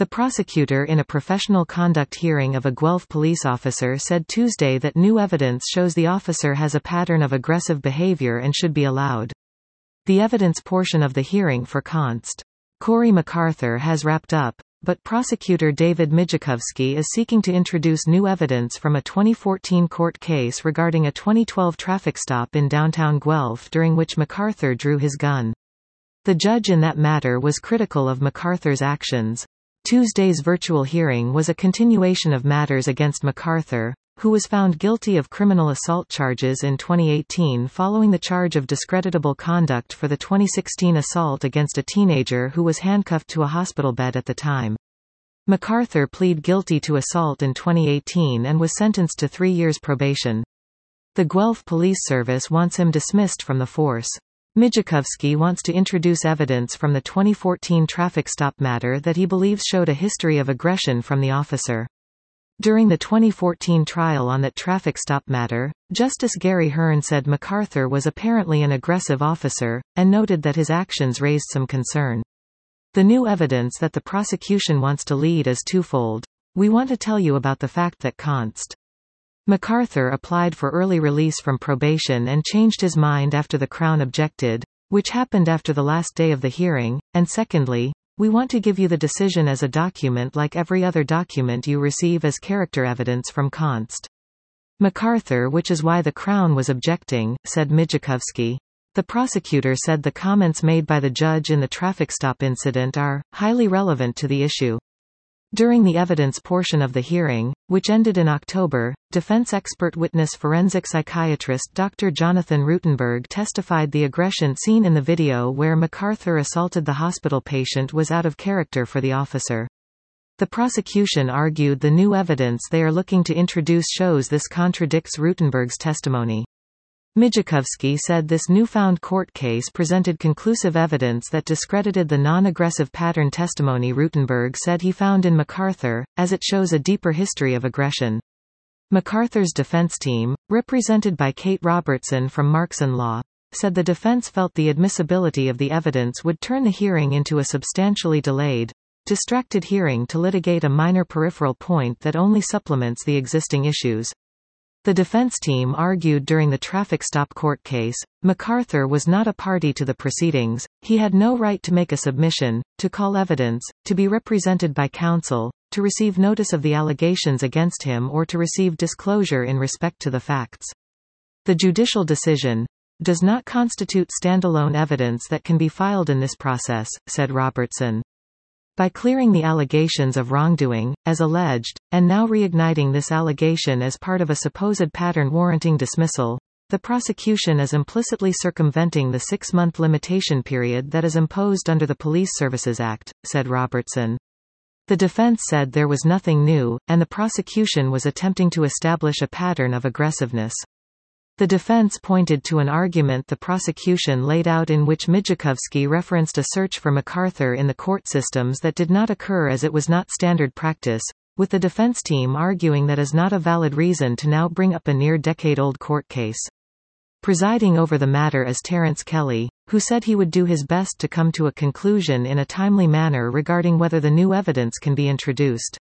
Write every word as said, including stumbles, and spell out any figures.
The prosecutor in a professional conduct hearing of a Guelph police officer said Tuesday that new evidence shows the officer has a pattern of aggressive behavior and should be allowed. The evidence portion of the hearing for Const. Corey MacArthur has wrapped up, but prosecutor David Mijakovsky is seeking to introduce new evidence from a twenty fourteen court case regarding a twenty twelve traffic stop in downtown Guelph during which MacArthur drew his gun. The judge in that matter was critical of MacArthur's actions. Tuesday's virtual hearing was a continuation of matters against MacArthur, who was found guilty of criminal assault charges in twenty eighteen following the charge of discreditable conduct for the twenty sixteen assault against a teenager who was handcuffed to a hospital bed at the time. MacArthur pleaded guilty to assault in twenty eighteen and was sentenced to three years probation. The Guelph Police Service wants him dismissed from the force. Mijakovsky wants to introduce evidence from the twenty fourteen traffic stop matter that he believes showed a history of aggression from the officer. During the twenty fourteen trial on that traffic stop matter, Justice Gary Hearn said MacArthur was apparently an aggressive officer, and noted that his actions raised some concern. The new evidence that the prosecution wants to lead is twofold. We want to tell you about the fact that Const. MacArthur applied for early release from probation and changed his mind after the Crown objected, which happened after the last day of the hearing, and secondly, we want to give you the decision as a document like every other document you receive as character evidence from Const. MacArthur, which is why the Crown was objecting, said Mijakovsky. The prosecutor said the comments made by the judge in the traffic stop incident are highly relevant to the issue. During the evidence portion of the hearing, which ended in October, defense expert witness forensic psychiatrist Doctor Jonathan Rutenberg testified the aggression seen in the video where MacArthur assaulted the hospital patient was out of character for the officer. The prosecution argued the new evidence they are looking to introduce shows this contradicts Rutenberg's testimony. Mijakovsky said this newfound court case presented conclusive evidence that discredited the non-aggressive pattern testimony Rutenberg said he found in MacArthur, as it shows a deeper history of aggression. MacArthur's defense team, represented by Kate Robertson from Markson Law, said the defense felt the admissibility of the evidence would turn the hearing into a substantially delayed, distracted hearing to litigate a minor peripheral point that only supplements the existing issues. The defense team argued during the traffic stop court case, MacArthur was not a party to the proceedings, he had no right to make a submission, to call evidence, to be represented by counsel, to receive notice of the allegations against him or to receive disclosure in respect to the facts. The judicial decision does not constitute standalone evidence that can be filed in this process, said Robertson. By clearing the allegations of wrongdoing, as alleged, and now reigniting this allegation as part of a supposed pattern warranting dismissal, the prosecution is implicitly circumventing the six-month limitation period that is imposed under the Police Services Act, said Robertson. The defense said there was nothing new, and the prosecution was attempting to establish a pattern of aggressiveness. The defense pointed to an argument the prosecution laid out in which Mijakovsky referenced a search for MacArthur in the court systems that did not occur as it was not standard practice, with the defense team arguing that is not a valid reason to now bring up a near-decade-old court case. Presiding over the matter is Terence Kelly, who said he would do his best to come to a conclusion in a timely manner regarding whether the new evidence can be introduced.